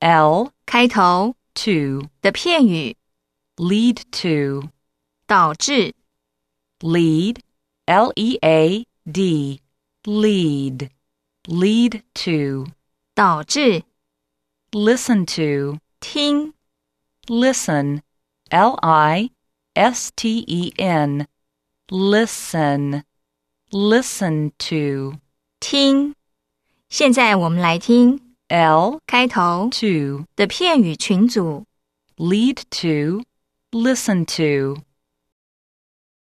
L 开头 to 的片语 lead to 导致 lead L-E-A-D lead lead to 导致 listen to 听 listen L-I-S-T-E-N listen listen to 听。现在我们来听 L 开头 to 的片语群组 lead to listen to